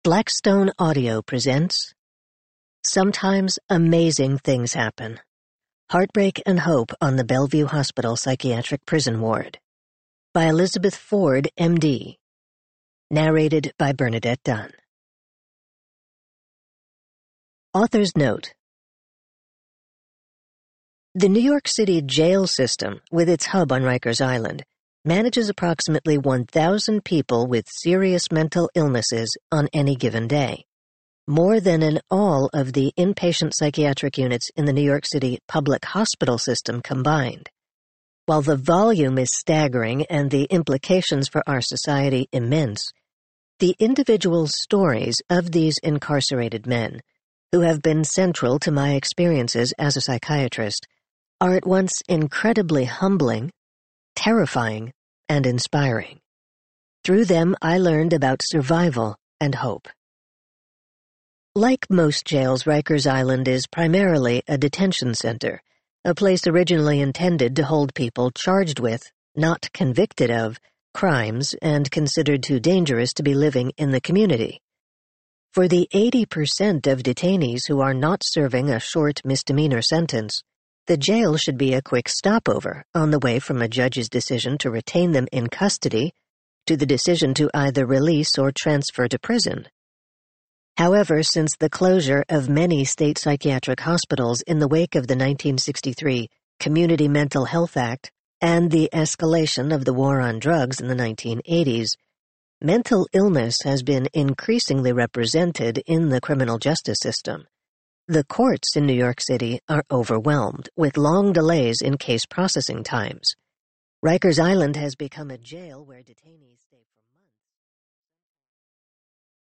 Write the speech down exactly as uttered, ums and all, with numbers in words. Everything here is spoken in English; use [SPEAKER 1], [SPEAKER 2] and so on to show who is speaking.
[SPEAKER 1] Blackstone Audio presents Sometimes Amazing Things Happen. Heartbreak and Hope on the Bellevue Hospital Psychiatric Prison Ward by Elizabeth Ford, M D Narrated by Bernadette Dunn. Author's Note: The New York City jail system, with its hub on Rikers Island, manages approximately one thousand people with serious mental illnesses on any given day, more than in all of the inpatient psychiatric units in the New York City public hospital system combined. While the volume is staggering and the implications for our society immense, the individual stories of these incarcerated men, who have been central to my experiences as a psychiatrist, are at once incredibly humbling, terrifying, and inspiring. Through them, I learned about survival and hope. Like most jails, Rikers Island is primarily a detention center, a place originally intended to hold people charged with, not convicted of, crimes and considered too dangerous to be living in the community. For the eighty percent of detainees who are not serving a short misdemeanor sentence, the jail should be a quick stopover on the way from a judge's decision to retain them in custody to the decision to either release or transfer to prison. However, since the closure of many state psychiatric hospitals in the wake of the nineteen sixty-three Community Mental Health Act and the escalation of the war on drugs in the nineteen eighties, mental illness has been increasingly represented in the criminal justice system. The courts in New York City are overwhelmed with long delays in case processing times. Rikers Island has become a jail where detainees stay